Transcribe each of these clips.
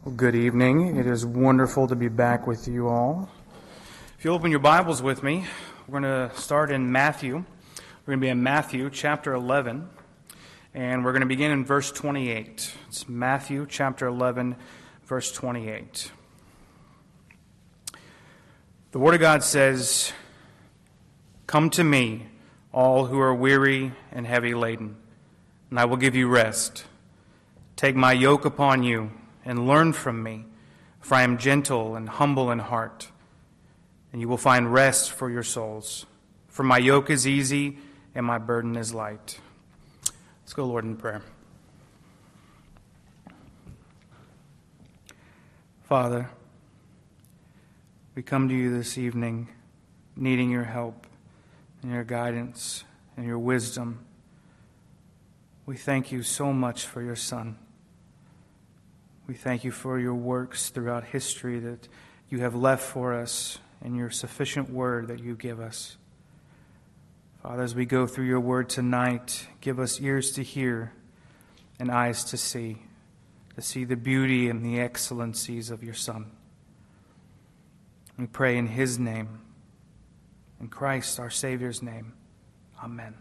Well, good evening. It is wonderful to be back with you all. If you open your Bibles with me, we're going to start in Matthew. We're going to be in Matthew chapter 11, and we're going to begin in verse 28. It's Matthew chapter 11, verse 28. The Word of God says, "Come to me, all who are weary and heavy laden, and I will give you rest. Take my yoke upon you and learn from me, for I am gentle and humble in heart, and you will find rest for your souls. For my yoke is easy and my burden is light." Let's go, Lord, in prayer. Father, we come to you this evening needing your help and your guidance and your wisdom. We thank you so much for your Son. We thank you for your works throughout history that you have left for us and your sufficient word that you give us. Father, as we go through your word tonight, give us ears to hear and eyes to see the beauty and the excellencies of your Son. We pray in his name, in Christ, our Savior's name. Amen.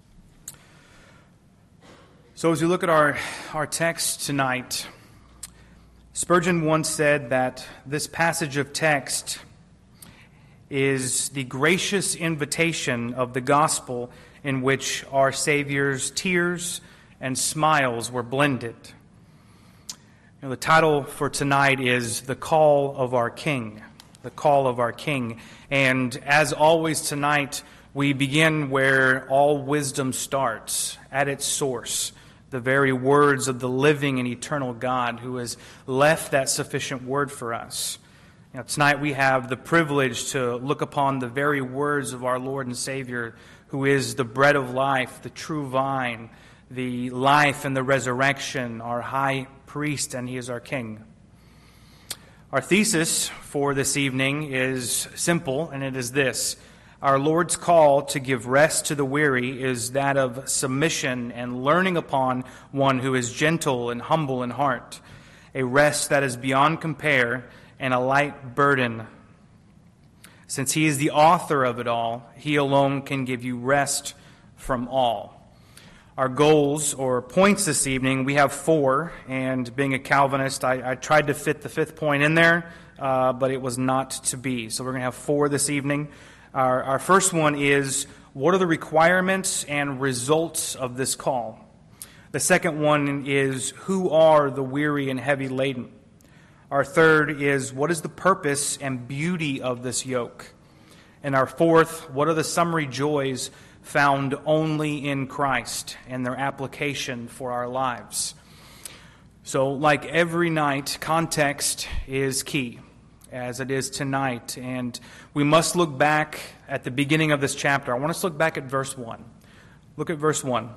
So as we look at our text tonight, Spurgeon once said that this passage of text is the gracious invitation of the gospel in which our Savior's tears and smiles were blended. The title for tonight is "The Call of Our King." The Call of Our King. And as always tonight, we begin where all wisdom starts, at its source. The very words of the living and eternal God who has left that sufficient word for us. Tonight we have the privilege to look upon the very words of our Lord and Savior, who is the bread of life, the true vine, the life and the resurrection, our high priest, and he is our King. Our thesis for this evening is simple, and it is this: our Lord's call to give rest to the weary is that of submission and learning upon one who is gentle and humble in heart, a rest that is beyond compare and a light burden. Since he is the author of it all, he alone can give you rest from all. Our goals or points this evening, we have 4, and being a Calvinist, I tried to fit the 5th point in there, but it was not to be. So we're going to have 4 this evening. Our first one is, what are the requirements and results of this call? The second one is, who are the weary and heavy laden? Our third is, what is the purpose and beauty of this yoke? And our fourth, what are the summary joys found only in Christ and their application for our lives? So, like every night, context is key, as it is tonight. And we must look back at the beginning of this chapter. I want us to look back at verse 1. Look at verse 1.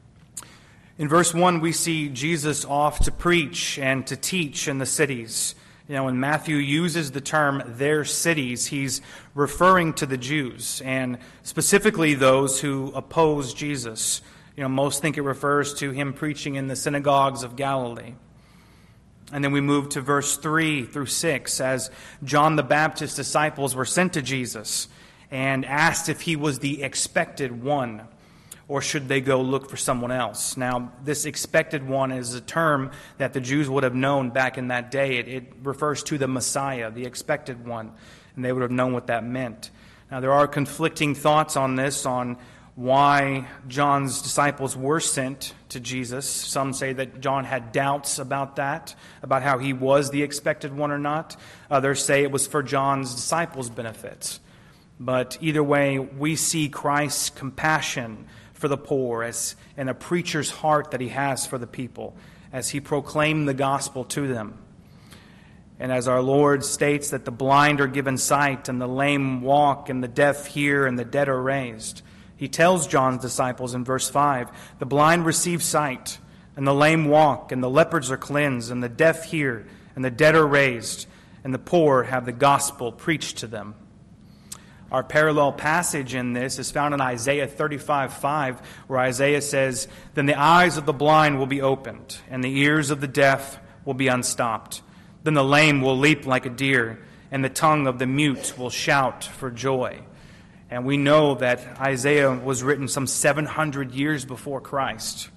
In verse 1, we see Jesus off to preach and to teach in the cities. When Matthew uses the term their cities, he's referring to the Jews, and specifically those who oppose Jesus. Most think it refers to him preaching in the synagogues of Galilee. And then we move to verse 3 through 6, as John the Baptist's disciples were sent to Jesus and asked if he was the expected one, or should they go look for someone else. Now, this expected one is a term that the Jews would have known back in that day. It refers to the Messiah, the expected one, and they would have known what that meant. Now, there are conflicting thoughts on this, on why John's disciples were sent to Jesus. Some say that John had doubts about that, about how he was the expected one or not. Others say it was for John's disciples' benefits. But either way, we see Christ's compassion for the poor and a preacher's heart that he has for the people as he proclaimed the gospel to them. And as our Lord states that the blind are given sight and the lame walk and the deaf hear and the dead are raised, he tells John's disciples in verse 5, the blind receive sight and the lame walk and the lepers are cleansed and the deaf hear and the dead are raised and the poor have the gospel preached to them. Our parallel passage in this is found in Isaiah 35:5, where Isaiah says, "Then the eyes of the blind will be opened, and the ears of the deaf will be unstopped. Then the lame will leap like a deer, and the tongue of the mute will shout for joy. And we know that Isaiah was written some 700 years before Christ.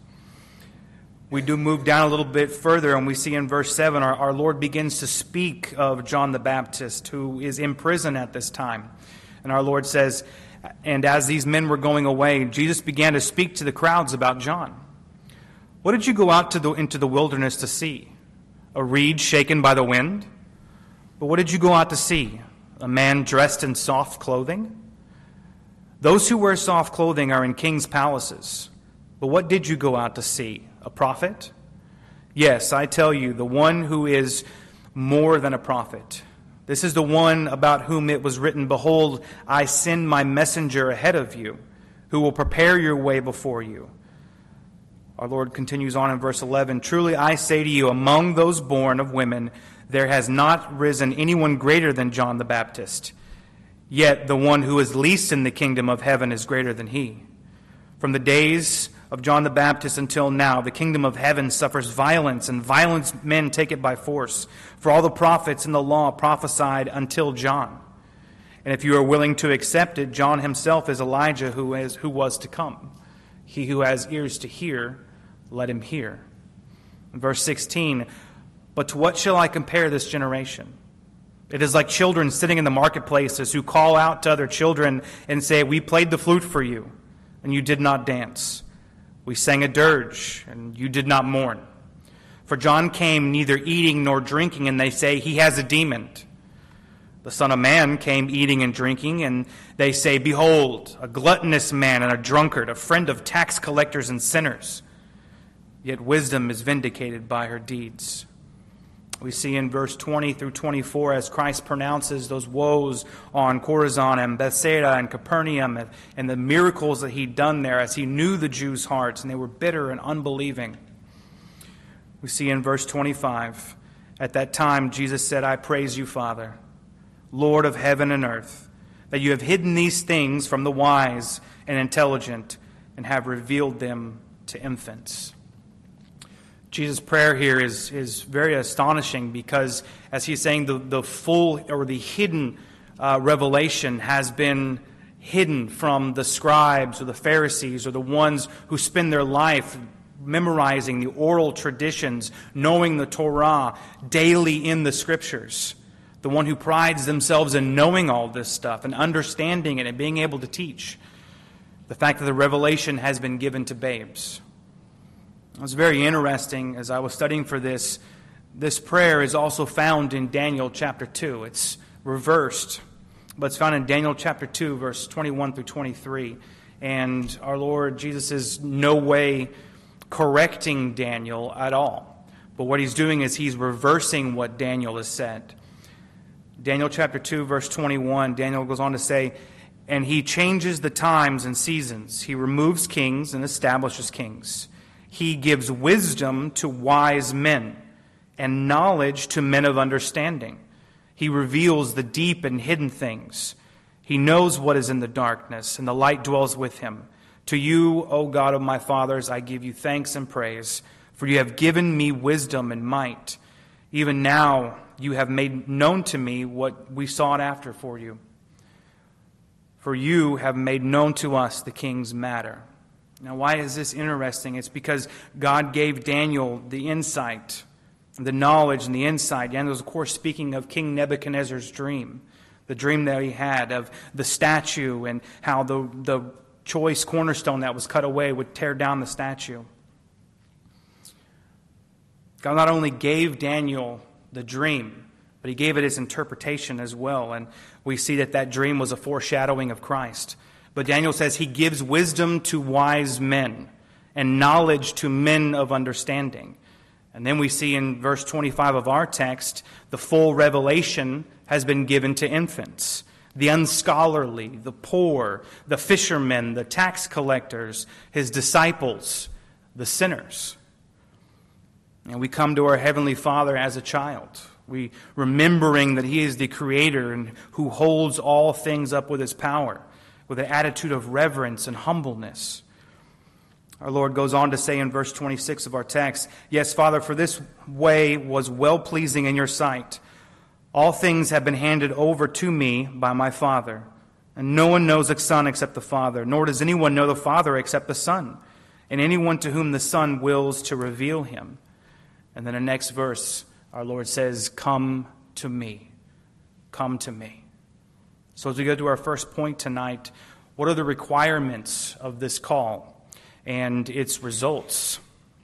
We do move down a little bit further, and we see in verse 7, our Lord begins to speak of John the Baptist, who is in prison at this time. And our Lord says, and as these men were going away, Jesus began to speak to the crowds about John. What did you go out into the wilderness to see? A reed shaken by the wind? But what did you go out to see? A man dressed in soft clothing? Those who wear soft clothing are in kings' palaces. But what did you go out to see? A prophet? Yes, I tell you, the one who is more than a prophet. This is the one about whom it was written, Behold, I send my messenger ahead of you, who will prepare your way before you. Our Lord continues on in verse 11, Truly I say to you, among those born of women, there has not risen anyone greater than John the Baptist. Yet the one who is least in the kingdom of heaven is greater than he. From the days of John the Baptist until now, the kingdom of heaven suffers violence, and violent men take it by force. For all the prophets in the law prophesied until John. And if you are willing to accept it, John himself is Elijah who was to come. He who has ears to hear, let him hear. In verse 16, But to what shall I compare this generation? It is like children sitting in the marketplaces who call out to other children and say, We played the flute for you, and you did not dance. We sang a dirge, and you did not mourn. For John came neither eating nor drinking, and they say, He has a demon. The Son of Man came eating and drinking, and they say, Behold, a gluttonous man and a drunkard, a friend of tax collectors and sinners. Yet wisdom is vindicated by her deeds. We see in verse 20 through 24, as Christ pronounces those woes on Chorazin and Bethsaida and Capernaum and the miracles that he'd done there, as he knew the Jews' hearts and they were bitter and unbelieving. We see in verse 25, At that time Jesus said, I praise you, Father, Lord of heaven and earth, that you have hidden these things from the wise and intelligent and have revealed them to infants. Jesus' prayer here is very astonishing because, as he's saying, the full or the hidden revelation has been hidden from the scribes or the Pharisees or the ones who spend their life memorizing the oral traditions, knowing the Torah daily in the Scriptures. The one who prides themselves in knowing all this stuff and understanding it and being able to teach. The fact that the revelation has been given to babes. It was very interesting as I was studying for this. This prayer is also found in Daniel chapter 2. It's reversed, but it's found in Daniel chapter 2, verse 21 through 23. And our Lord Jesus is no way correcting Daniel at all. But what he's doing is he's reversing what Daniel has said. Daniel chapter 2, verse 21, Daniel goes on to say, And he changes the times and seasons. He removes kings and establishes kings. He gives wisdom to wise men and knowledge to men of understanding. He reveals the deep and hidden things. He knows what is in the darkness, and the light dwells with him. To you, O God of my fathers, I give you thanks and praise, for you have given me wisdom and might. Even now you have made known to me what we sought after for you. For you have made known to us the king's matter. Now, why is this interesting? It's because God gave Daniel the insight, the knowledge and the insight. Daniel was, of course, speaking of King Nebuchadnezzar's dream, the dream that he had of the statue and how the choice cornerstone that was cut away would tear down the statue. God not only gave Daniel the dream, but he gave it his interpretation as well. And we see that dream was a foreshadowing of Christ. But Daniel says he gives wisdom to wise men and knowledge to men of understanding. And then we see in verse 25 of our text, the full revelation has been given to infants. The unscholarly, the poor, the fishermen, the tax collectors, his disciples, the sinners. And we come to our Heavenly Father as a child. We remembering that he is the Creator and who holds all things up with his power, with an attitude of reverence and humbleness. Our Lord goes on to say in verse 26 of our text, "Yes, Father, for this way was well-pleasing in your sight. All things have been handed over to me by my Father. And no one knows the Son except the Father, nor does anyone know the Father except the Son, and anyone to whom the Son wills to reveal him." And then the next verse, our Lord says, "Come to me. Come to me." So as we go to our first point tonight, what are the requirements of this call and its results?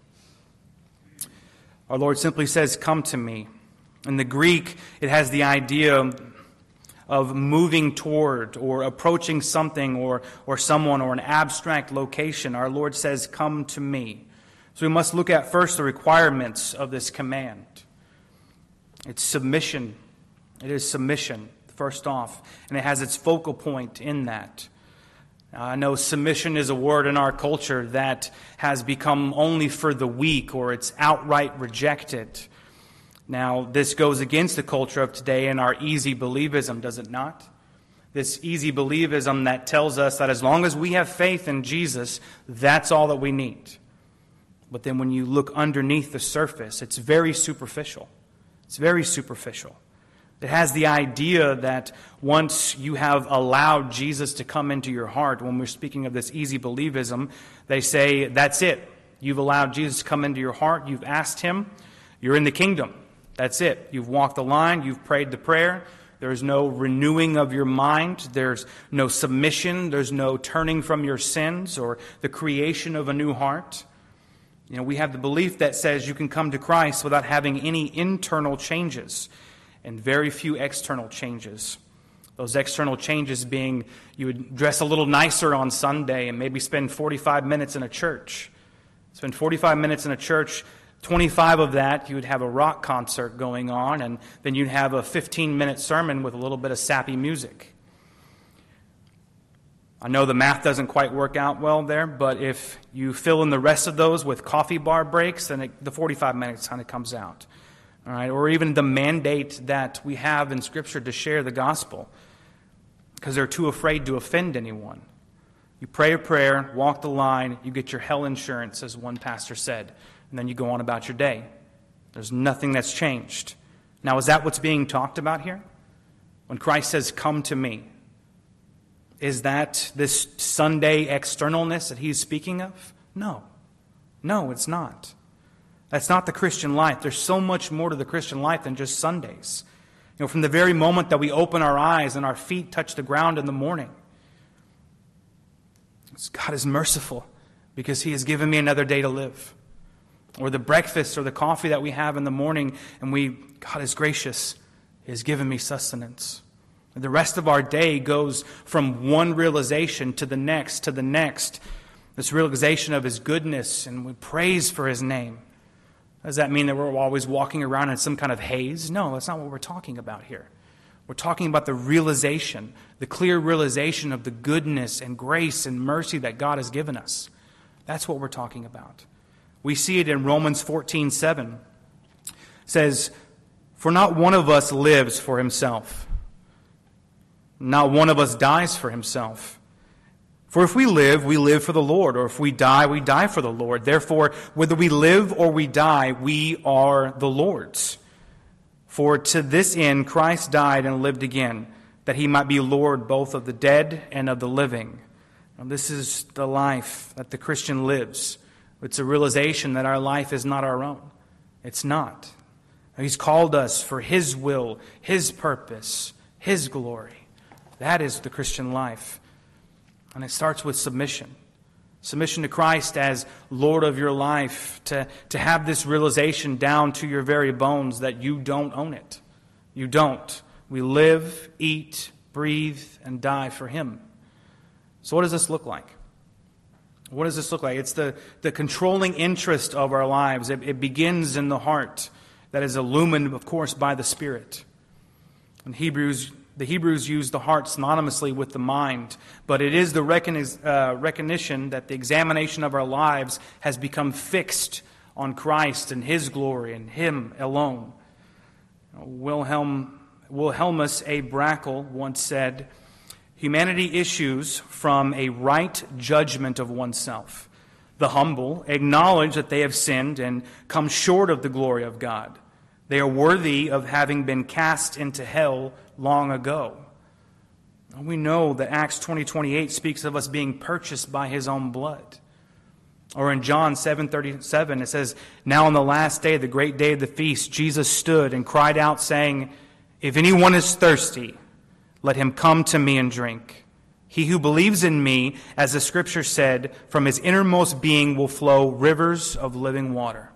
Our Lord simply says, "Come to me." In the Greek, it has the idea of moving toward or approaching something or someone or an abstract location. Our Lord says, "Come to me." So we must look at first the requirements of this command. It's submission. It is submission, first off, and it has its focal point in that. I know submission is a word in our culture that has become only for the weak, or it's outright rejected. Now, this goes against the culture of today and our easy believism, does it not? This easy believism that tells us that as long as we have faith in Jesus, that's all that we need. But then when you look underneath the surface, it's very superficial. It's very superficial. It has the idea that once you have allowed Jesus to come into your heart, when we're speaking of this easy believism, they say, that's it. You've allowed Jesus to come into your heart. You've asked him. You're in the kingdom. That's it. You've walked the line. You've prayed the prayer. There's no renewing of your mind. There's no submission. There's no turning from your sins or the creation of a new heart. You know, we have the belief that says you can come to Christ without having any internal changes and very few external changes. Those external changes being you would dress a little nicer on Sunday and maybe spend 45 minutes in a church. Spend 45 minutes in a church, 25 of that you would have a rock concert going on, and then you'd have a 15-minute sermon with a little bit of sappy music. I know the math doesn't quite work out well there, but if you fill in the rest of those with coffee bar breaks, then the 45 minutes kind of comes out. All right, or even the mandate that we have in Scripture to share the gospel because they're too afraid to offend anyone. You pray a prayer, walk the line, you get your hell insurance, as one pastor said, and then you go on about your day. There's nothing that's changed. Now, is that what's being talked about here? When Christ says, "Come to me," is that this Sunday externalness that he's speaking of? No. No, it's not. That's not the Christian life. There's so much more to the Christian life than just Sundays. You know, from the very moment that we open our eyes and our feet touch the ground in the morning, God is merciful because he has given me another day to live. Or the breakfast or the coffee that we have in the morning, and God is gracious. He has given me sustenance. And the rest of our day goes from one realization to the next, this realization of his goodness, and we praise for his name. Does that mean that we're always walking around in some kind of haze? No, that's not what we're talking about here. We're talking about the realization, the clear realization of the goodness and grace and mercy that God has given us. That's what we're talking about. We see it in Romans 14:7. It says, "For not one of us lives for himself. Not one of us dies for himself. For if we live for the Lord, or if we die for the Lord. Therefore, whether we live or we die, we are the Lord's. For to this end Christ died and lived again, that he might be Lord both of the dead and of the living." Now, this is the life that the Christian lives. It's a realization that our life is not our own. It's not. He's called us for his will, his purpose, his glory. That is the Christian life. And it starts with submission. Submission to Christ as Lord of your life, to have this realization down to your very bones that you don't own it. You don't. We live, eat, breathe, and die for him. So what does this look like? What does this look like? It's the controlling interest of our lives. It begins in the heart that is illumined, of course, by the Spirit. In the Hebrews use the heart synonymously with the mind, but it is the recognition that the examination of our lives has become fixed on Christ and his glory and him alone. Wilhelmus A. Brackle once said, "Humanity issues from a right judgment of oneself, The humble acknowledge that they have sinned and come short of the glory of God. They are worthy of having been cast into hell long ago. We know that Acts 20:28 speaks of us being purchased by his own blood. Or in John 7:37, it says, "Now on the last day, the great day of the feast, Jesus stood and cried out, saying, 'If anyone is thirsty, let him come to me and drink. He who believes in me, as the Scripture said, from his innermost being will flow rivers of living water.'"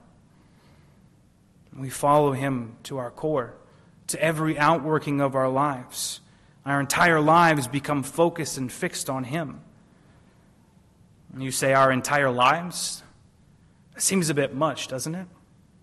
We follow him to our core, to every outworking of our lives. Our entire lives become focused and fixed on him. And you say, our entire lives? That seems a bit much, doesn't it?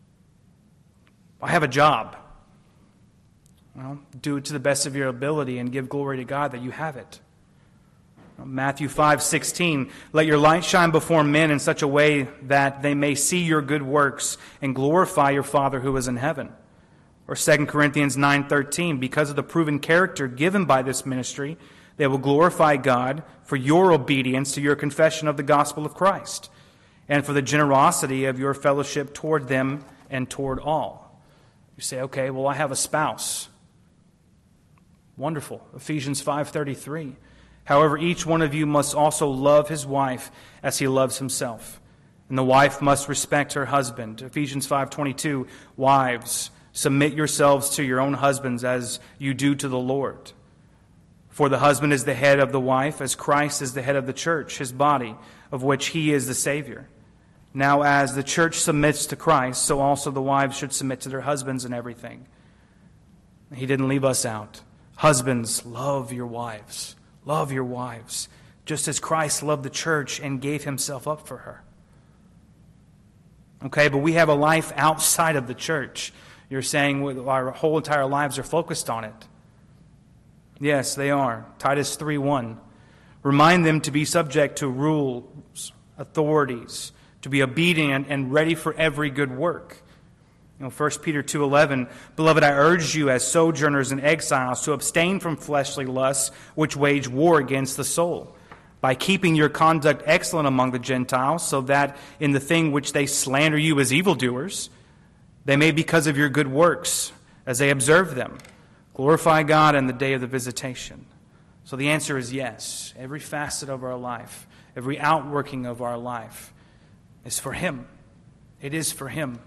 I have a job. Well, do it to the best of your ability and give glory to God that you have it. Matthew 5:16, "Let your light shine before men in such a way that they may see your good works and glorify your Father who is in heaven." Or 2 Corinthians 9:13, "Because of the proven character given by this ministry, they will glorify God for your obedience to your confession of the gospel of Christ, and for the generosity of your fellowship toward them and toward all." You say, okay, well, I have a spouse. Wonderful. Ephesians 5:33. "However, each one of you must also love his wife as he loves himself. And the wife must respect her husband." Ephesians 5:22. "Wives, submit yourselves to your own husbands as you do to the Lord. For the husband is the head of the wife, as Christ is the head of the church, his body, of which he is the Savior. Now as the church submits to Christ, so also the wives should submit to their husbands in everything." He didn't leave us out. Husbands, love your wives. Love your wives, just as Christ loved the church and gave himself up for her. Okay, but we have a life outside of the church. You're saying our whole entire lives are focused on it. Yes, they are. Titus 3:1. "Remind them to be subject to rules, authorities, to be obedient and ready for every good work." 1 Peter 2:11, "Beloved, I urge you as sojourners and exiles to abstain from fleshly lusts which wage war against the soul, by keeping your conduct excellent among the Gentiles, so that in the thing which they slander you as evildoers, they may, because of your good works, as they observe them, glorify God in the day of the visitation." So the answer is yes. Every facet of our life, every outworking of our life is for him. It is for him.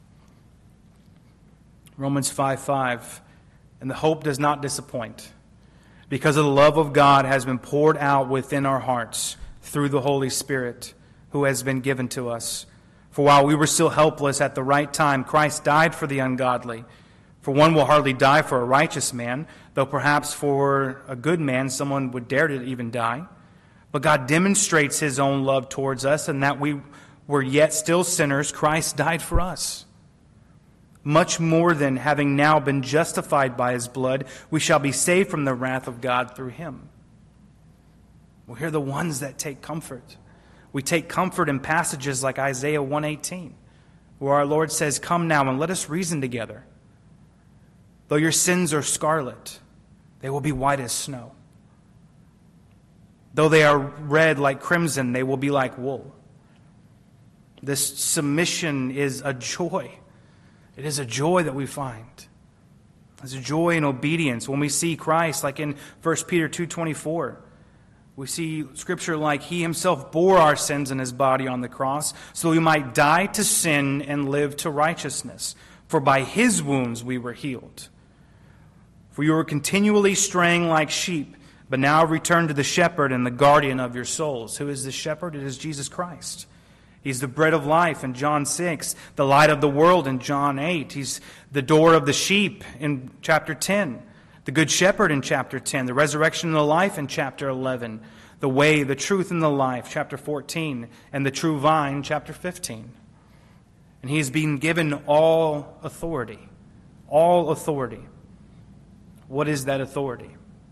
Romans 5:5, "And the hope does not disappoint, because of the love of God has been poured out within our hearts through the Holy Spirit who has been given to us. For while we were still helpless at the right time, Christ died for the ungodly. For one will hardly die for a righteous man, though perhaps for a good man someone would dare to even die. But God demonstrates his own love towards us, and that we were yet still sinners, Christ died for us. Much more than having now been justified by his blood, we shall be saved from the wrath of God through him." We're the ones that take comfort. We take comfort in passages like Isaiah 1:18, where our Lord says, "Come now and let us reason together. Though your sins are scarlet, they will be white as snow. Though they are red like crimson, they will be like wool." This submission is a joy. It is a joy that we find. It's a joy in obedience. When we see Christ, like in 1 Peter 2:24, we see Scripture like he himself bore our sins in his body on the cross, so we might die to sin and live to righteousness. For by his wounds we were healed. For you were continually straying like sheep, but now return to the shepherd and the guardian of your souls. Who is the shepherd? It is Jesus Christ. He's the bread of life in John 6, the light of the world in John 8. He's the door of the sheep in chapter 10, the good shepherd in chapter 10, the resurrection and the life in chapter 11, the way, the truth, and the life, chapter 14, and the true vine, chapter 15. And he's been given all authority. All authority. What is that authority?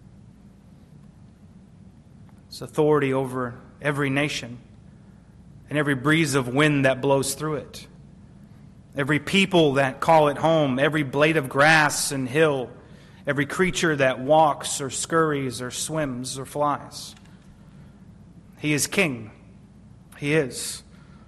It's authority over every nation and every breeze of wind that blows through it, every people that call it home, every blade of grass and hill, every creature that walks or scurries or swims or flies. He is king. He is.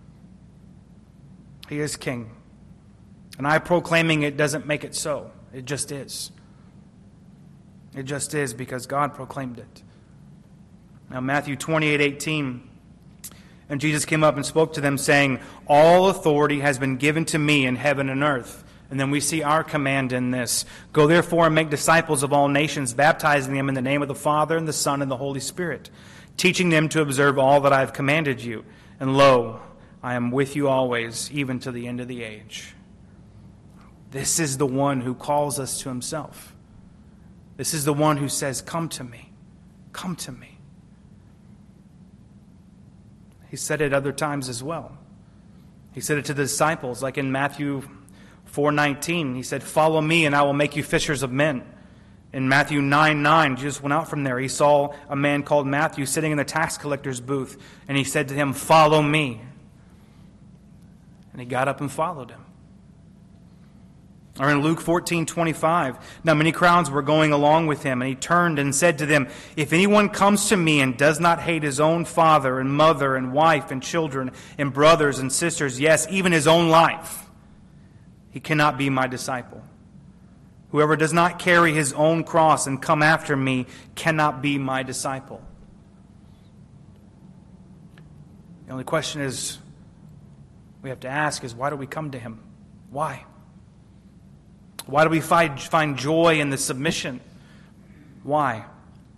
He is king. And I proclaiming it doesn't make it so. It just is. It just is because God proclaimed it. Now Matthew 28:18, and Jesus came up and spoke to them, saying, all authority has been given to me in heaven and earth. And then we see our command in this. Go therefore and make disciples of all nations, baptizing them in the name of the Father and the Son and the Holy Spirit, teaching them to observe all that I have commanded you. And lo, I am with you always, even to the end of the age. This is the one who calls us to himself. This is the one who says, come to me. Come to me. He said it other times as well. He said it to the disciples, like in Matthew 4:19. He said, follow me and I will make you fishers of men. In Matthew 9:9, Jesus went out from there. He saw a man called Matthew sitting in the tax collector's booth, and he said to him, follow me. And he got up and followed him. Or in Luke 14:25, now many crowds were going along with him, and he turned and said to them, if anyone comes to me and does not hate his own father and mother and wife and children and brothers and sisters, yes, even his own life, he cannot be my disciple. Whoever does not carry his own cross and come after me cannot be my disciple. The only question is, we have to ask is, why do we come to him? Why? Why do we find joy in the submission? Why?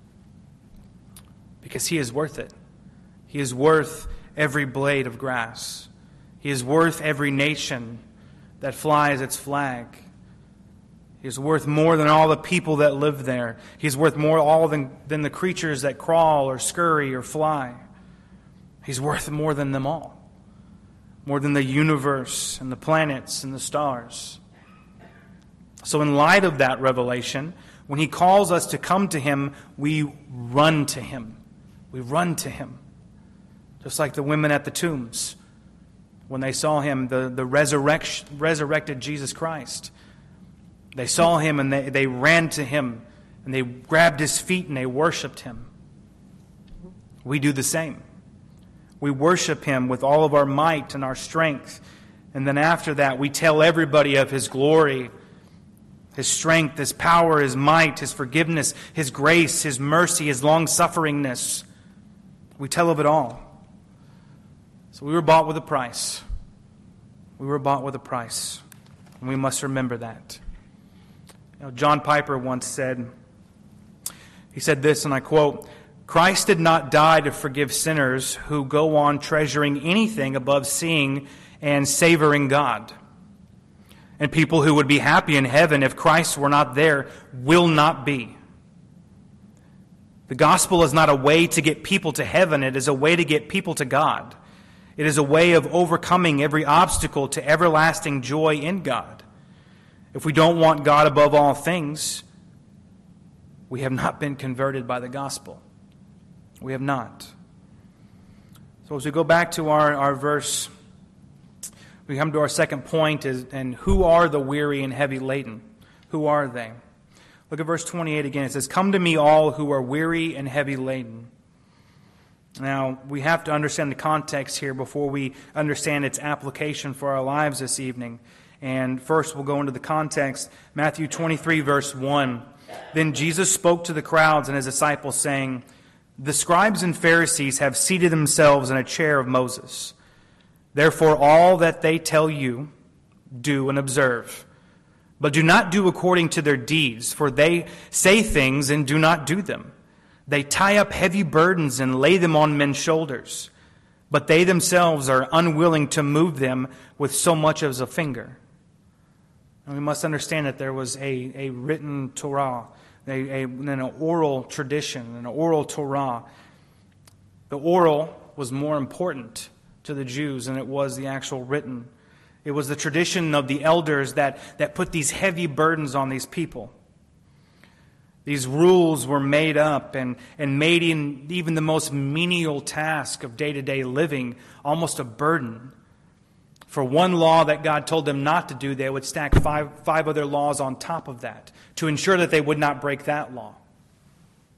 Because he is worth it. He is worth every blade of grass. He is worth every nation that flies its flag. He is worth more than all the people that live there. He is worth more than the creatures that crawl or scurry or fly. He's worth more than them all. More than the universe and the planets and the stars. So in light of that revelation, when he calls us to come to him, we run to him. We run to him. Just like the women at the tombs. When they saw him, the resurrected Jesus Christ. They saw him and they ran to him. And they grabbed his feet and they worshiped him. We do the same. We worship him with all of our might and our strength. And then after that, we tell everybody of his glory, his strength, his power, his might, his forgiveness, his grace, his mercy, his long-sufferingness. We tell of it all. So we were bought with a price. We were bought with a price. And we must remember that. John Piper once said, he said this, and I quote, Christ did not die to forgive sinners who go on treasuring anything above seeing and savoring God. And people who would be happy in heaven if Christ were not there will not be. The gospel is not a way to get people to heaven. It is a way to get people to God. It is a way of overcoming every obstacle to everlasting joy in God. If we don't want God above all things, we have not been converted by the gospel. We have not. So as we go back to our verse, we come to our second point, and who are the weary and heavy laden? Who are they? Look at verse 28 again. It says, come to me all who are weary and heavy laden. Now, we have to understand the context here before we understand its application for our lives this evening. And first we'll go into the context. Matthew 23, verse 1. Then Jesus spoke to the crowds and his disciples, saying, the scribes and Pharisees have seated themselves in a chair of Moses. Therefore, all that they tell you, do and observe. But do not do according to their deeds, for they say things and do not do them. They tie up heavy burdens and lay them on men's shoulders, but they themselves are unwilling to move them with so much as a finger. And we must understand that there was a written Torah, an oral tradition, an oral Torah. The oral was more important to the Jews than it was the actual written. It was the tradition of the elders that put these heavy burdens on these people. These rules were made up and made in even the most menial task of day-to-day living almost a burden. For one law that God told them not to do, they would stack five other laws on top of that to ensure that they would not break that law.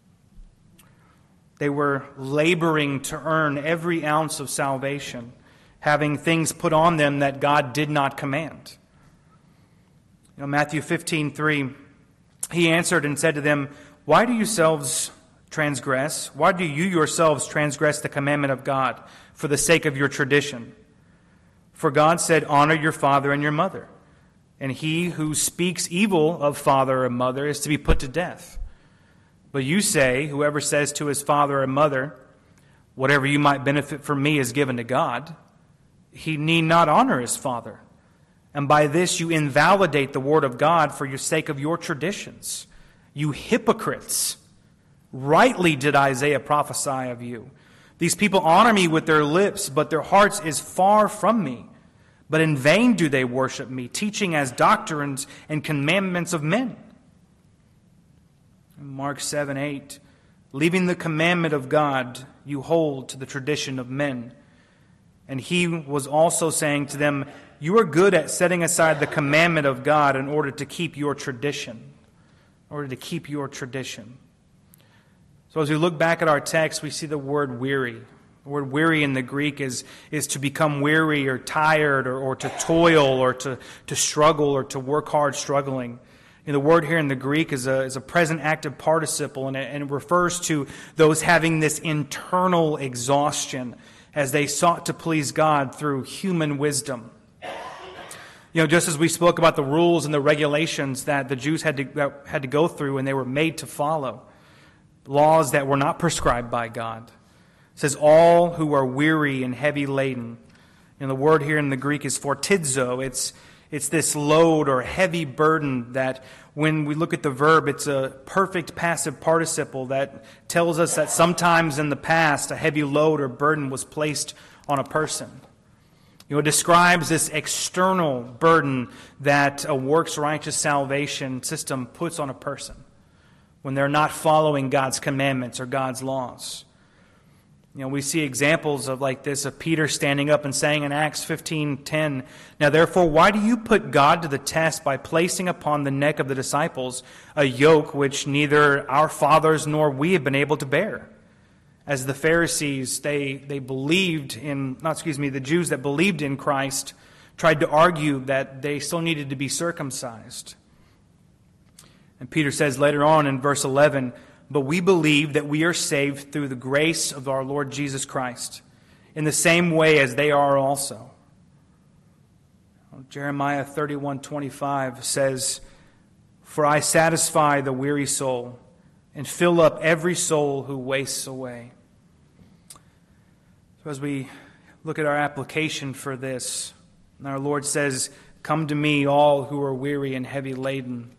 They were laboring to earn every ounce of salvation. having things put on them that God did not command. Matthew 15:3, he answered and said to them, "Why do you yourselves transgress? Why do you yourselves transgress the commandment of God for the sake of your tradition? For God said, 'Honor your father and your mother,' and he who speaks evil of father or mother is to be put to death. But you say, whoever says to his father or mother, 'Whatever you might benefit from me is given to God,' he need not honor his father. And by this you invalidate the word of God for your sake of your traditions. You hypocrites! Rightly did Isaiah prophesy of you. These people honor me with their lips, but their hearts is far from me. But in vain do they worship me, teaching as doctrines and commandments of men." Mark 7:8, "Leaving the commandment of God, you hold to the tradition of men." And he was also saying to them, "You are good at setting aside the commandment of God in order to keep your tradition." In order to keep your tradition. So as we look back at our text, we see the word weary. The word weary in the Greek is to become weary or tired or to toil or to struggle or to work hard struggling. And the word here in the Greek is a present active participle, and it refers to those having this internal exhaustion as they sought to please God through human wisdom. Just as we spoke about the rules and the regulations that the Jews had to go through and they were made to follow, laws that were not prescribed by God. It says, "All who are weary and heavy laden." And the word here in the Greek is fortizo. It's this load or heavy burden that when we look at the verb, it's a perfect passive participle that tells us that sometimes in the past a heavy load or burden was placed on a person. It describes this external burden that a works-righteous salvation system puts on a person when they're not following God's commandments or God's laws. We see examples of like this, of Peter standing up and saying in Acts 15:10, "Now therefore, why do you put God to the test by placing upon the neck of the disciples a yoke which neither our fathers nor we have been able to bear?" As the Pharisees, the Jews that believed in Christ tried to argue that they still needed to be circumcised. And Peter says later on in verse 11, "But we believe that we are saved through the grace of our Lord Jesus Christ, in the same way as they are also." Jeremiah 31:25 says, "For I satisfy the weary soul, and fill up every soul who wastes away." So as we look at our application for this, our Lord says, "Come to me, all who are weary and heavy laden."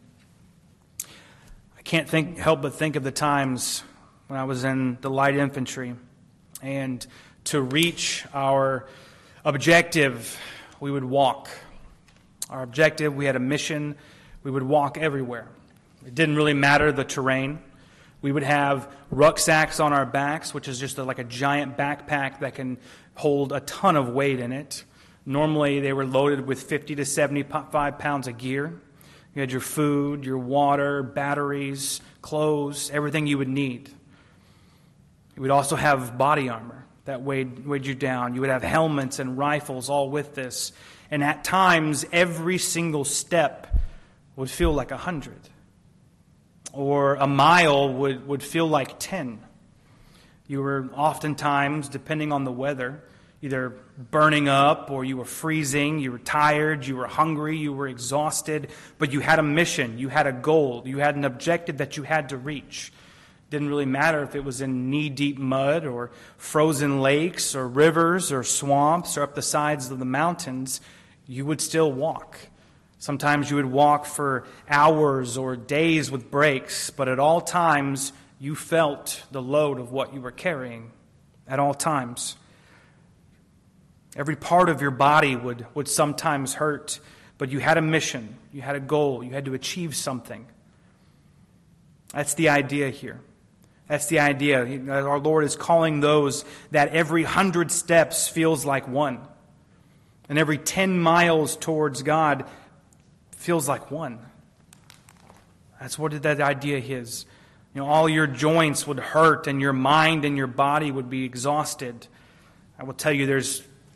I can't help but think of the times when I was in the light infantry, and to reach our objective, we would walk. Our objective, we had a mission, we would walk everywhere. It didn't really matter the terrain. We would have rucksacks on our backs, which is just like a giant backpack that can hold a ton of weight in it. Normally, they were loaded with 50 to 75 pounds of gear. You had your food, your water, batteries, clothes, everything you would need. You would also have body armor that weighed you down. You would have helmets and rifles all with this. And at times, every single step would feel like 100. Or a mile would feel like 10. You were oftentimes, depending on the weather, either burning up or you were freezing, you were tired, you were hungry, you were exhausted, but you had a mission, you had a goal, you had an objective that you had to reach. It didn't really matter if it was in knee-deep mud or frozen lakes or rivers or swamps or up the sides of the mountains, you would still walk. Sometimes you would walk for hours or days with breaks, but at all times you felt the load of what you were carrying at all times. Every part of your body would sometimes hurt, but you had a mission, you had a goal, you had to achieve something. That's the idea here. That's the idea. Our Lord is calling those that every 100 steps feels like one, and every 10 miles towards God feels like one. That's what that idea is. All your joints would hurt, and your mind and your body would be exhausted. I will tell you, there's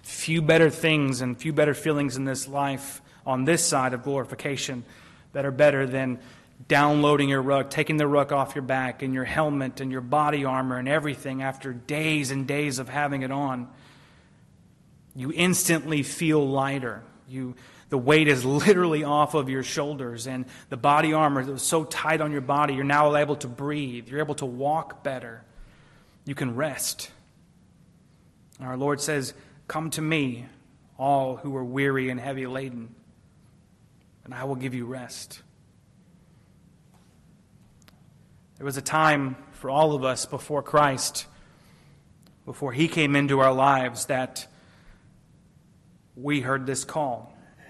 few better things and few better feelings in this life on this side of glorification that are better than downloading your rug, taking the rug off your back and your helmet and your body armor and everything after days and days of having it on. You instantly feel lighter. The weight is literally off of your shoulders, and the body armor that was so tight on your body, you're now able to breathe. You're able to walk better. You can rest. Our Lord says, "Come to me, all who are weary and heavy laden, and I will give you rest." There was a time for all of us before Christ, before He came into our lives, that we heard this call.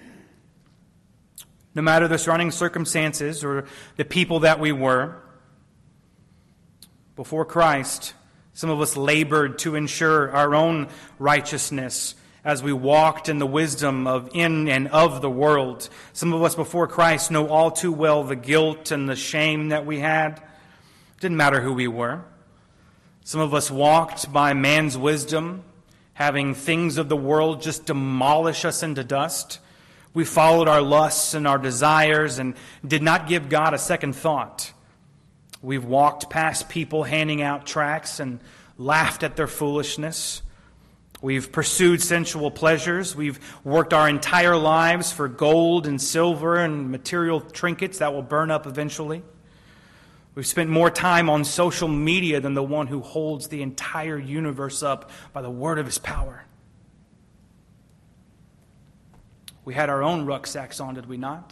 No matter the surrounding circumstances or the people that we were, before Christ, some of us labored to ensure our own righteousness as we walked in the wisdom of in and of the world. Some of us before Christ know all too well the guilt and the shame that we had. It didn't matter who we were. Some of us walked by man's wisdom, having things of the world just demolish us into dust. We followed our lusts and our desires and did not give God a second thought. We've walked past people handing out tracts and laughed at their foolishness. We've pursued sensual pleasures. We've worked our entire lives for gold and silver and material trinkets that will burn up eventually. We've spent more time on social media than the one who holds the entire universe up by the word of His power. We had our own rucksacks on, did we not?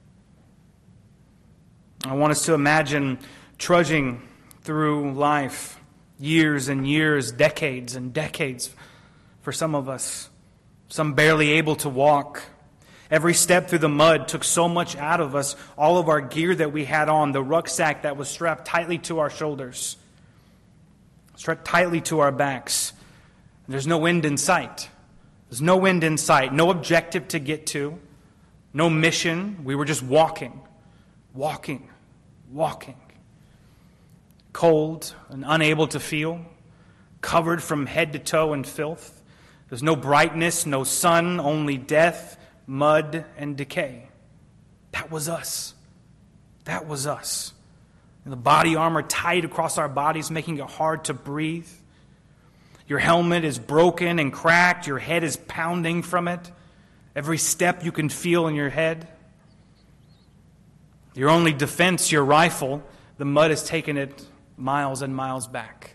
I want us to imagine trudging through life, years and years, decades and decades for some of us, some barely able to walk. Every step through the mud took so much out of us, all of our gear that we had on, the rucksack that was strapped tightly to our shoulders, strapped tightly to our backs. There's no end in sight. There's no end in sight, no objective to get to, no mission. We were just walking. Cold and unable to feel, covered from head to toe in filth. There's no brightness, no sun, only death, mud, and decay. That was us. And the body armor tied across our bodies, making it hard to breathe. Your helmet is broken and cracked. Your head is pounding from it. Every step you can feel in your head. Your only defense, your rifle, the mud has taken it miles and miles back.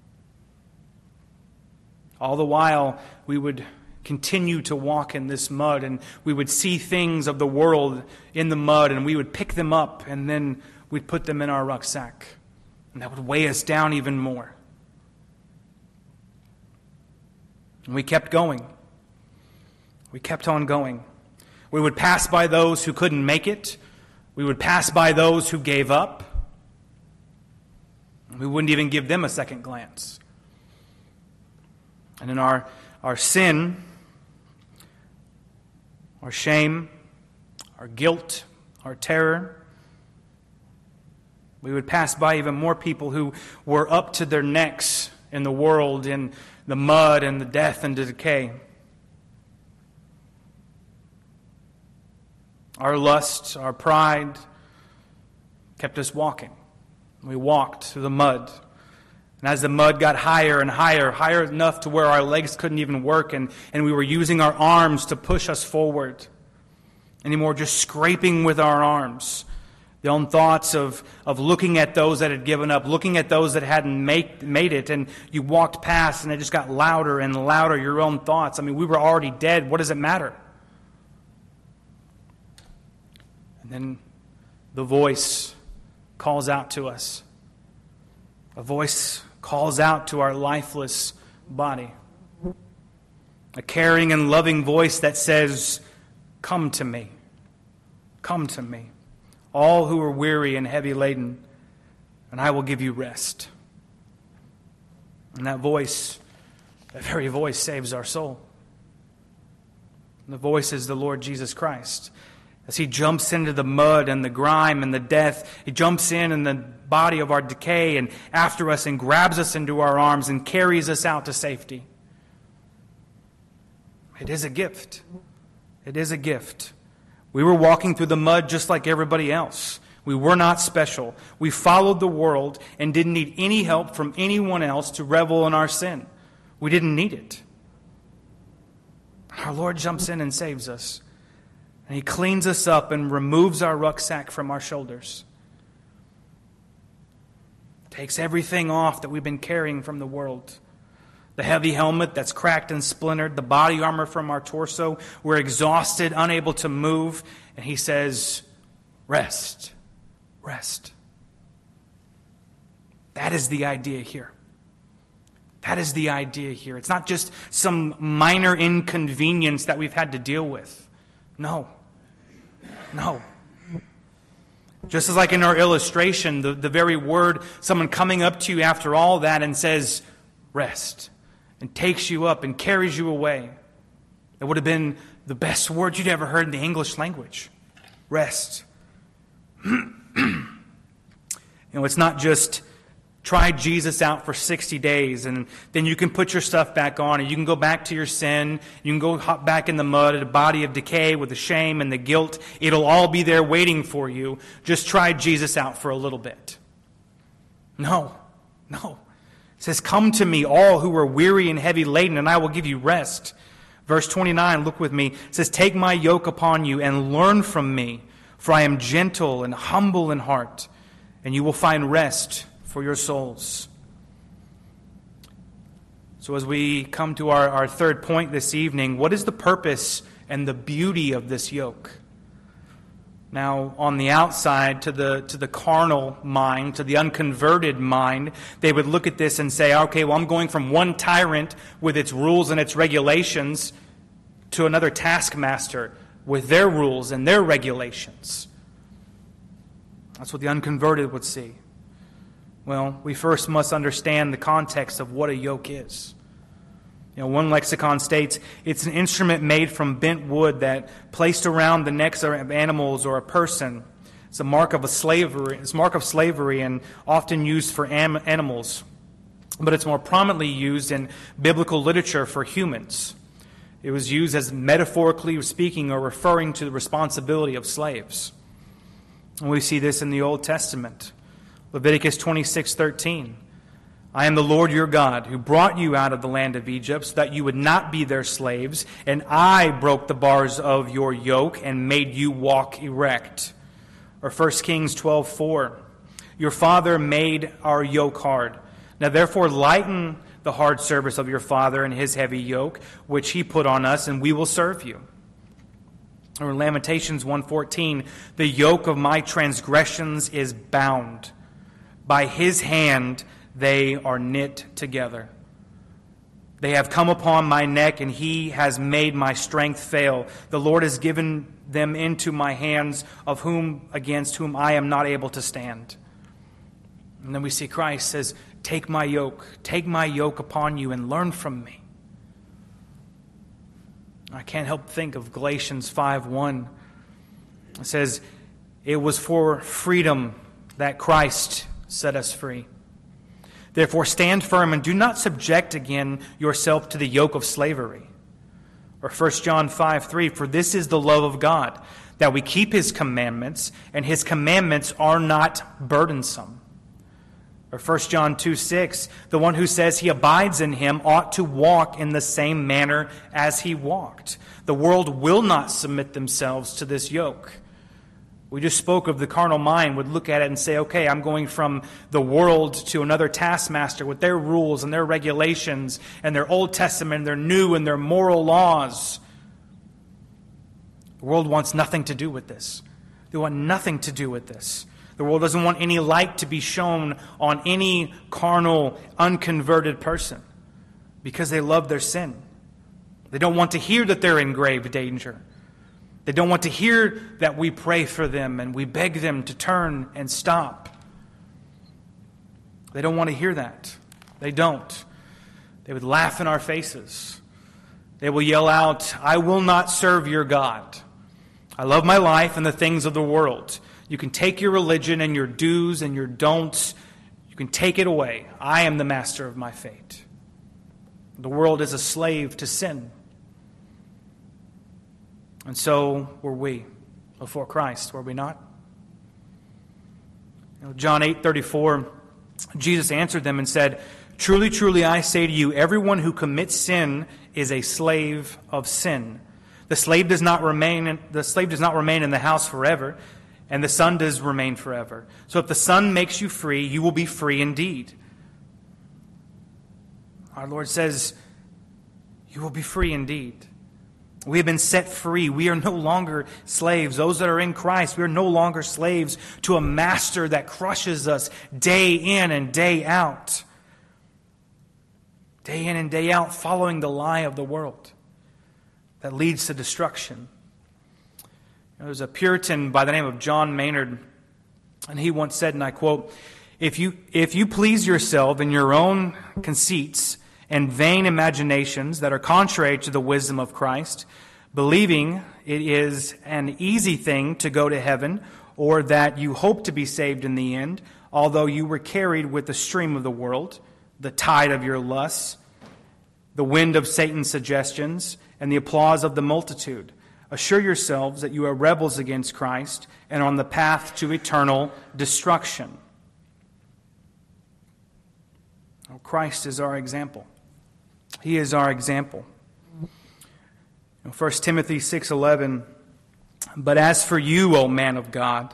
All the while, we would continue to walk in this mud, and we would see things of the world in the mud, and we would pick them up, and then we'd put them in our rucksack, and that would weigh us down even more. And we kept going. We kept on going. We would pass by those who couldn't make it. We would pass by those who gave up. We wouldn't even give them a second glance. And in our sin, our shame, our guilt, our terror, we would pass by even more people who were up to their necks in the world, in the mud and the death and the decay. Our lust, our pride kept us walking. We walked through the mud. And as the mud got higher and higher, higher enough to where our legs couldn't even work, and we were using our arms to push us forward. Anymore, just scraping with our arms. The own thoughts of looking at those that had given up, looking at those that hadn't made it, and you walked past and it just got louder and louder, your own thoughts. I mean, we were already dead. What does it matter? And then the voice calls out to us. A voice calls out to our lifeless body. A caring and loving voice that says, "Come to me. Come to me, all who are weary and heavy laden, and I will give you rest." And that very voice saves our soul. And the voice is the Lord Jesus Christ. As He jumps into the mud and the grime and the death, He jumps in the body of our decay and after us and grabs us into our arms and carries us out to safety. It is a gift. It is a gift. We were walking through the mud just like everybody else. We were not special. We followed the world and didn't need any help from anyone else to revel in our sin. We didn't need it. Our Lord jumps in and saves us. And He cleans us up and removes our rucksack from our shoulders. Takes everything off that we've been carrying from the world. The heavy helmet that's cracked and splintered, the body armor from our torso. We're exhausted, unable to move. And He says, rest. Rest. That is the idea here. That is the idea here. It's not just some minor inconvenience that we've had to deal with. No. No. Just as like in our illustration, the very word, someone coming up to you after all that and says, rest, and takes you up and carries you away. That would have been the best word you'd ever heard in the English language. Rest. It's not just try Jesus out for 60 days and then you can put your stuff back on and you can go back to your sin. You can go hop back in the mud at a body of decay with the shame and the guilt. It'll all be there waiting for you. Just try Jesus out for a little bit. No. It says, come to me, all who are weary and heavy laden, and I will give you rest. Verse 29, look with me. It says, take my yoke upon you and learn from me, for I am gentle and humble in heart, and you will find rest for your souls. So as we come to our third point this evening, what is the purpose and the beauty of this yoke? Now, on the outside, to the carnal mind, to the unconverted mind, they would look at this and say, okay, well, I'm going from one tyrant with its rules and its regulations to another taskmaster with their rules and their regulations. That's what the unconverted would see. Well, we first must understand the context of what a yoke is. One lexicon states, it's an instrument made from bent wood that placed around the necks of animals or a person. It's a mark of slavery and often used for animals. But it's more prominently used in biblical literature for humans. It was used as metaphorically speaking or referring to the responsibility of slaves. And we see this in the Old Testament. Leviticus 26:13. I am the Lord your God, who brought you out of the land of Egypt, so that you would not be their slaves, and I broke the bars of your yoke and made you walk erect. Or 1 Kings 12:4. Your father made our yoke hard. Now therefore lighten the hard service of your father and his heavy yoke, which he put on us, and we will serve you. Or Lamentations 1:14. The yoke of my transgressions is bound. By his hand they are knit together. They have come upon my neck, and he has made my strength fail. The Lord has given them into my hands, against whom I am not able to stand. And then we see Christ says, take my yoke upon you and learn from me. I can't help think of Galatians 5:1. It says, it was for freedom that Christ set us free. Therefore stand firm and do not subject again yourself to the yoke of slavery. Or 1 John 5:3, for this is the love of God, that we keep his commandments, and his commandments are not burdensome. Or 1 John 2:6, the one who says he abides in him ought to walk in the same manner as he walked. The world will not submit themselves to this yoke. We just spoke of the carnal mind would look at it and say, okay, I'm going from the world to another taskmaster with their rules and their regulations and their Old Testament and their new and their moral laws. The world wants nothing to do with this. They want nothing to do with this. The world doesn't want any light to be shown on any carnal, unconverted person because they love their sin. They don't want to hear that they're in grave danger. They don't want to hear that we pray for them and we beg them to turn and stop. They don't want to hear that. They don't. They would laugh in our faces. They will yell out, I will not serve your God. I love my life and the things of the world. You can take your religion and your do's and your don'ts. You can take it away. I am the master of my fate. The world is a slave to sin. And so were we before Christ, were we not? John 8:34, Jesus answered them and said, "Truly, truly, I say to you, everyone who commits sin is a slave of sin. The slave does not remain in the house forever, and the Son does remain forever. So if the Son makes you free, you will be free indeed." Our Lord says, you will be free indeed. We have been set free. We are no longer slaves. Those that are in Christ, we are no longer slaves to a master that crushes us day in and day out. Day in and day out, following the lie of the world that leads to destruction. There's a Puritan by the name of John Maynard, and he once said, and I quote, if you please yourself in your own conceits and vain imaginations that are contrary to the wisdom of Christ, believing it is an easy thing to go to heaven, or that you hope to be saved in the end, although you were carried with the stream of the world, the tide of your lusts, the wind of Satan's suggestions, and the applause of the multitude, assure yourselves that you are rebels against Christ and on the path to eternal destruction. Christ is our example. He is our example. 1 Timothy 6:11, "But as for you, O man of God,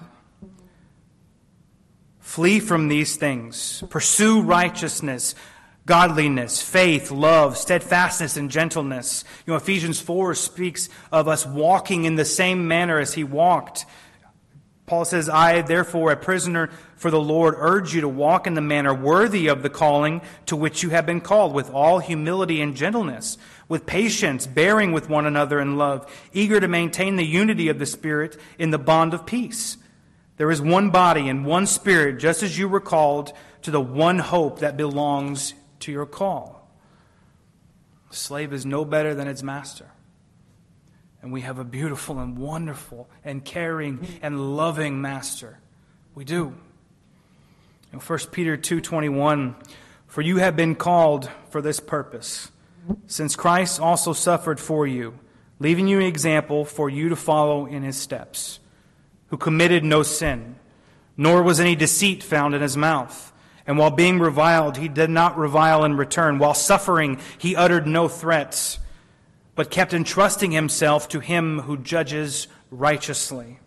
flee from these things. Pursue righteousness, godliness, faith, love, steadfastness, and gentleness." Ephesians 4 speaks of us walking in the same manner as he walked. Paul says, "I, therefore, a prisoner for the Lord, urge you to walk in the manner worthy of the calling to which you have been called, with all humility and gentleness, with patience, bearing with one another in love, eager to maintain the unity of the Spirit in the bond of peace. There is one body and one Spirit, just as you were called to the one hope that belongs to your call." The slave is no better than its master. And we have a beautiful and wonderful and caring and loving master. We do. In 1 Peter 2:21, "For you have been called for this purpose, since Christ also suffered for you, leaving you an example for you to follow in his steps, who committed no sin, nor was any deceit found in his mouth. And while being reviled, he did not revile in return. While suffering, he uttered no threats, but kept entrusting himself to him who judges righteously."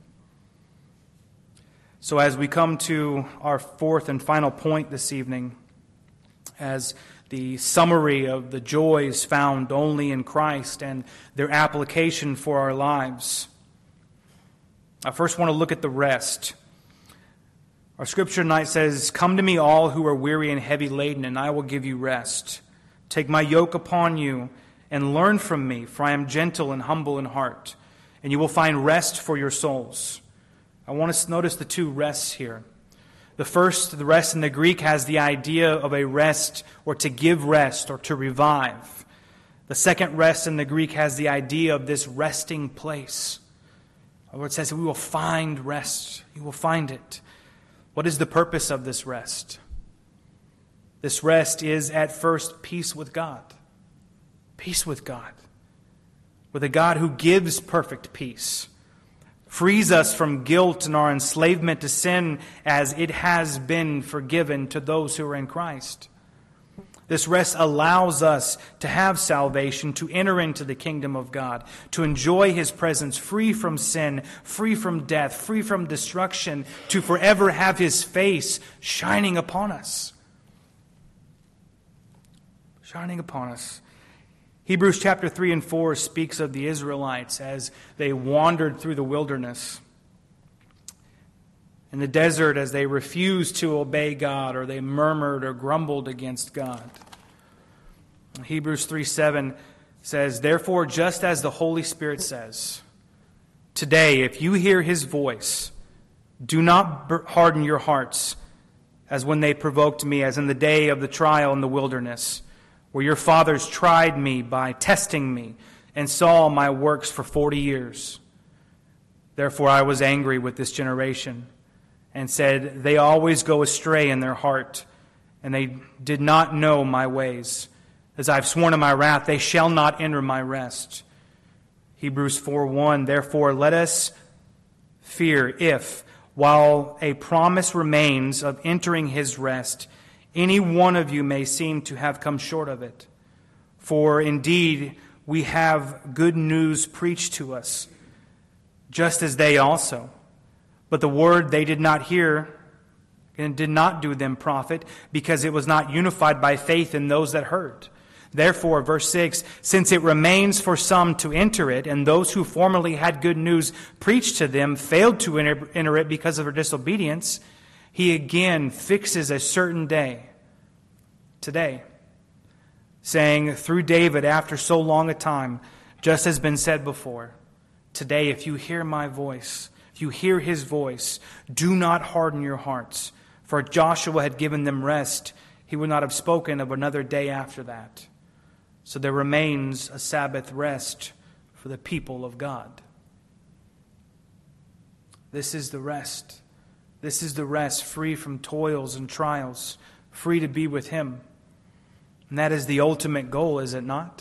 So as we come to our fourth and final point this evening, as the summary of the joys found only in Christ and their application for our lives, I first want to look at the rest. Our scripture tonight says, "Come to me all who are weary and heavy laden, and I will give you rest. Take my yoke upon you and learn from me, for I am gentle and humble in heart, and you will find rest for your souls." I want us to notice the two rests here. The first, the rest in the Greek, has the idea of a rest, or to give rest, or to revive. The second rest in the Greek has the idea of this resting place. The Lord says that we will find rest. You will find it. What is the purpose of this rest? This rest is at first peace with God. Peace with God. With a God who gives perfect peace. Frees us from guilt and our enslavement to sin as it has been forgiven to those who are in Christ. This rest allows us to have salvation, to enter into the kingdom of God, to enjoy his presence free from sin, free from death, free from destruction, to forever have his face shining upon us. Shining upon us. Hebrews chapter 3 and 4 speaks of the Israelites as they wandered through the wilderness. In the desert, as they refused to obey God, or they murmured or grumbled against God. Hebrews 3:7 says, "Therefore, just as the Holy Spirit says, today, if you hear his voice, do not harden your hearts as when they provoked me, as in the day of the trial in the wilderness, where your fathers tried me by testing me and saw my works for 40 years. Therefore I was angry with this generation and said, they always go astray in their heart, and they did not know my ways. As I have sworn in my wrath, they shall not enter my rest. Hebrews 4:1, therefore let us fear if, while a promise remains of entering his rest, any one of you may seem to have come short of it. For indeed we have good news preached to us, just as they also. But the word they did not hear and did not do them profit, because it was not unified by faith in those that heard. Therefore, verse 6, since it remains for some to enter it, and those who formerly had good news preached to them failed to enter it because of their disobedience, he again fixes a certain day, today, saying through David after so long a time, just as has been said before, today if you hear my voice, if you hear his voice, do not harden your hearts. For if Joshua had given them rest, he would not have spoken of another day after that. So there remains a Sabbath rest for the people of God. This is the rest. This is the rest free from toils and trials, free to be with him. And that is the ultimate goal, is it not?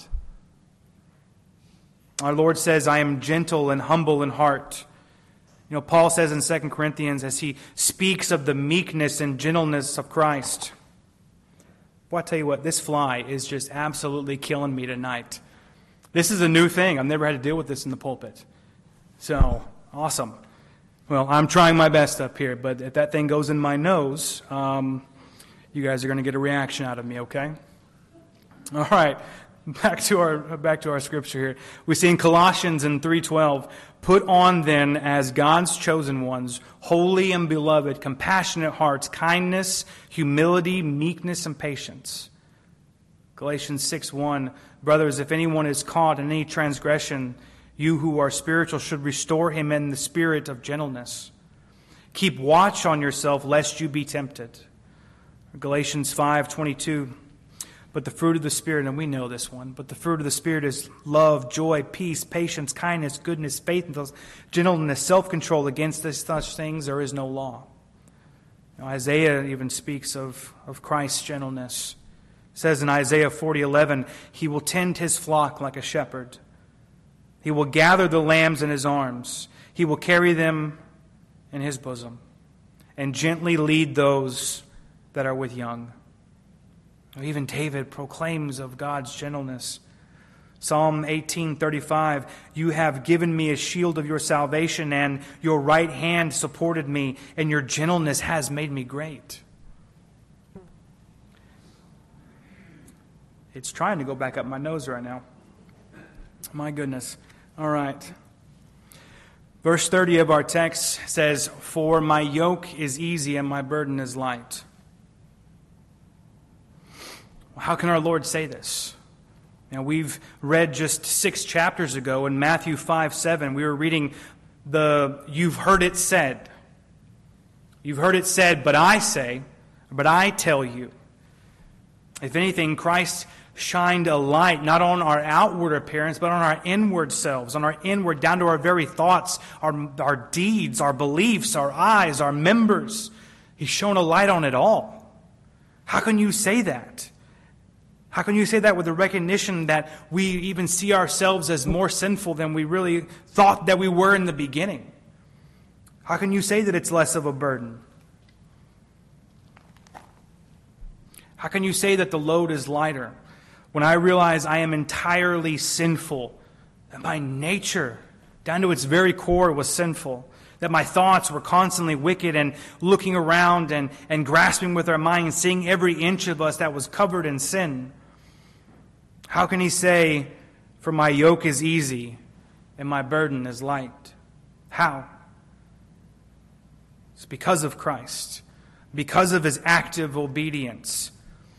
Our Lord says, I am gentle and humble in heart. Paul says in 2 Corinthians, as he speaks of the meekness and gentleness of Christ. Well, I tell you what, this fly is just absolutely killing me tonight. This is a new thing. I've never had to deal with this in the pulpit. So, awesome. Well, I'm trying my best up here, but if that thing goes in my nose, you guys are going to get a reaction out of me, okay? All right, back to our scripture here. We see in Colossians in 3:12, put on then as God's chosen ones, holy and beloved, compassionate hearts, kindness, humility, meekness, and patience. Galatians 6:1, brothers, if anyone is caught in any transgression, you who are spiritual should restore him in the spirit of gentleness. Keep watch on yourself, lest you be tempted. Galatians 5:22, but the fruit of the Spirit, and we know this one, but the fruit of the Spirit is love, joy, peace, patience, kindness, goodness, faithfulness, gentleness, self-control. Against such things there is no law. Isaiah even speaks of Christ's gentleness. It says in Isaiah 40:11, he will tend his flock like a shepherd. He will gather the lambs in his arms. He will carry them in his bosom and gently lead those that are with young. Even David proclaims of God's gentleness. Psalm 18:35, you have given me a shield of your salvation, and your right hand supported me, and your gentleness has made me great. It's trying to go back up my nose right now. My goodness. All right. Verse 30 of our text says, for my yoke is easy and my burden is light. How can our Lord say this? Now, we've read just 6 chapters ago in Matthew 5:7. We were reading you've heard it said. You've heard it said, but I say, but I tell you. If anything, Christ shined a light not on our outward appearance, but on our inward selves, on our inward, down to our very thoughts, our deeds, our beliefs, our eyes, our members. He's shown a light on it all. How can you say that? How can you say that with the recognition that we even see ourselves as more sinful than we really thought that we were in the beginning? How can you say that it's less of a burden? How can you say that the load is lighter when I realize I am entirely sinful, that my nature, down to its very core, was sinful, that my thoughts were constantly wicked and looking around and grasping with our minds, seeing every inch of us that was covered in sin? How can he say, for my yoke is easy and my burden is light? How? It's because of Christ, because of his active obedience.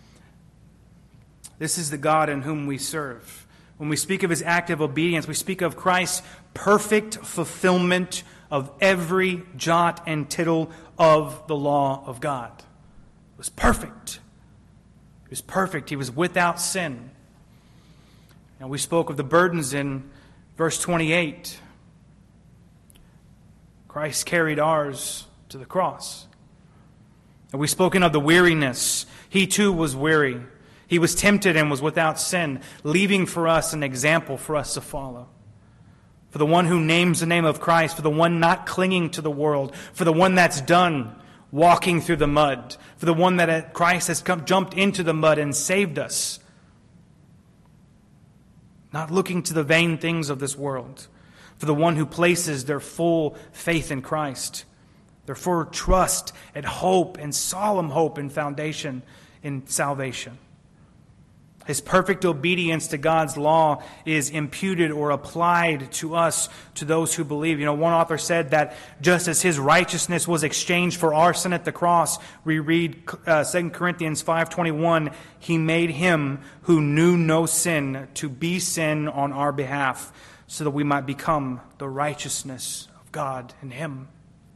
This is the God in whom we serve. When we speak of his active obedience, we speak of Christ's perfect fulfillment of every jot and tittle of the law of God. It was perfect. He was perfect. He was without sin. Now, we spoke of the burdens in verse 28. Christ carried ours to the cross. And we've spoken of the weariness. He too was weary. He was tempted and was without sin, leaving for us an example for us to follow. for the one who names the name of Christ, for the one not clinging to the world, for the one that's done walking through the mud, for the one that Christ has jumped into the mud and saved us. Not looking to the vain things of this world, for the one who places their full faith in Christ, their full trust and hope and solemn hope and foundation in salvation. His perfect obedience to God's law is imputed or applied to us, to those who believe. One author said that just as his righteousness was exchanged for our sin at the cross, we read 2 Corinthians 5:21, he made him who knew no sin to be sin on our behalf, so that we might become the righteousness of God in him.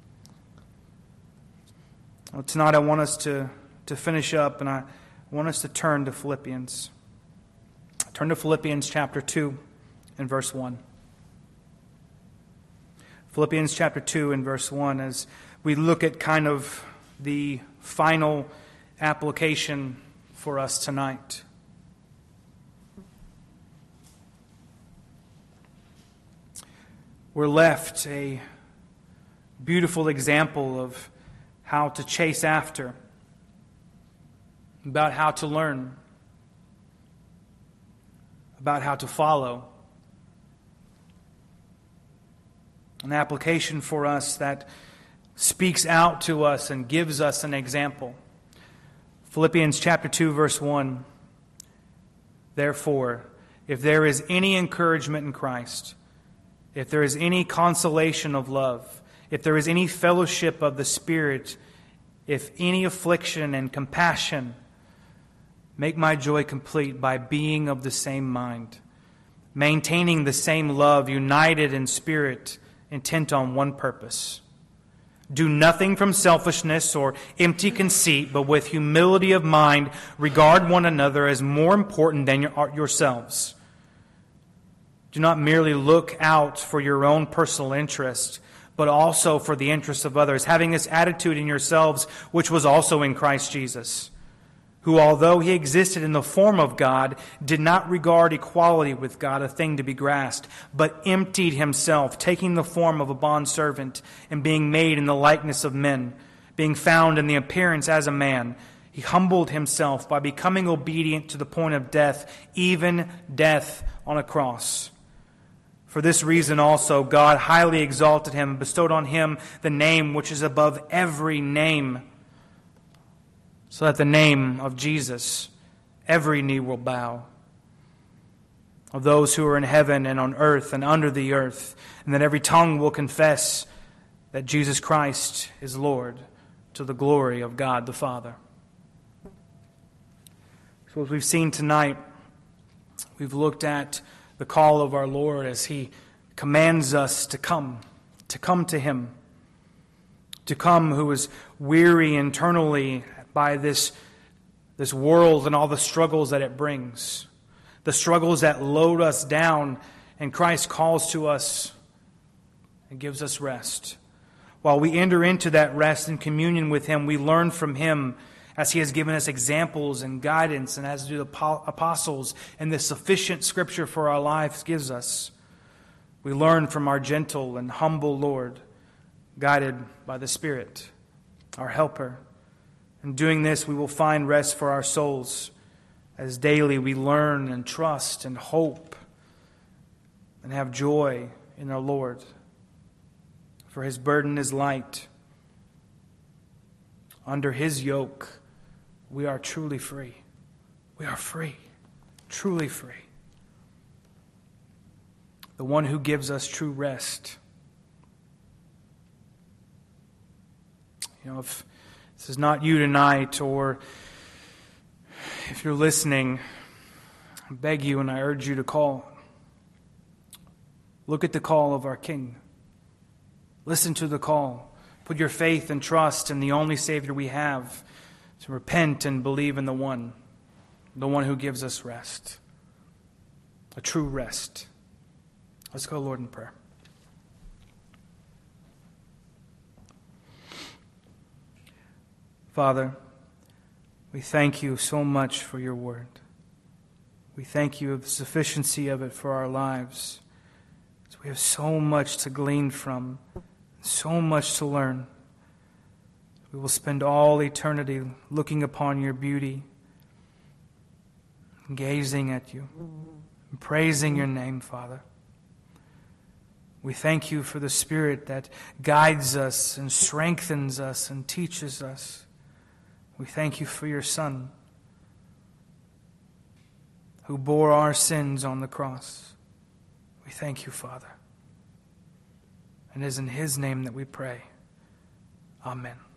Well, tonight I want us to finish up, and I want us to turn to Philippians. Turn to Philippians chapter 2 and verse 1. Philippians chapter 2 and verse 1, as we look at kind of the final application for us tonight. We're left a beautiful example of how to chase after, about how to learn, about how to follow. An application for us that speaks out to us and gives us an example. Philippians chapter 2, verse 1. Therefore, if there is any encouragement in Christ, if there is any consolation of love, if there is any fellowship of the Spirit, if any affliction and compassion, make my joy complete by being of the same mind, maintaining the same love, united in spirit, intent on one purpose. Do nothing from selfishness or empty conceit, but with humility of mind, regard one another as more important than yourselves. Do not merely look out for your own personal interest, but also for the interest of others, having this attitude in yourselves, which was also in Christ Jesus, who, although he existed in the form of God, did not regard equality with God a thing to be grasped, but emptied himself, taking the form of a bondservant, and being made in the likeness of men, being found in the appearance as a man, he humbled himself by becoming obedient to the point of death, even death on a cross. For this reason also God highly exalted him and bestowed on him the name which is above every name, so that the name of Jesus every knee will bow, of those who are in heaven and on earth and under the earth, and that every tongue will confess that Jesus Christ is Lord, to the glory of God the Father. So as we've seen tonight, we've looked at the call of our Lord as he commands us to come to him, to come who is weary internally by this world and all the struggles that it brings, the struggles that load us down, and Christ calls to us and gives us rest. While we enter into that rest and communion with him, we learn from him as he has given us examples and guidance, and as do the apostles, and the sufficient scripture for our lives gives us. We learn from our gentle and humble Lord, guided by the Spirit, our helper. In doing this, we will find rest for our souls, as daily we learn and trust and hope and have joy in our Lord. For his burden is light. Under his yoke, we are truly free. We are free, truly free. The one who gives us true rest. If this is not you tonight, or if you're listening, I beg you and I urge you to call. Look at the call of our King. Listen to the call. Put your faith and trust in the only Savior we have, to repent and believe in the one who gives us rest, a true rest. Let's go, Lord, in prayer. Father, we thank you so much for your word. We thank you of the sufficiency of it for our lives. We have so much to glean from, so much to learn. We will spend all eternity looking upon your beauty, gazing at you, and praising your name, Father. We thank you for the Spirit that guides us and strengthens us and teaches us. We thank you for your Son, who bore our sins on the cross. We thank you, Father. And it is in his name that we pray. Amen.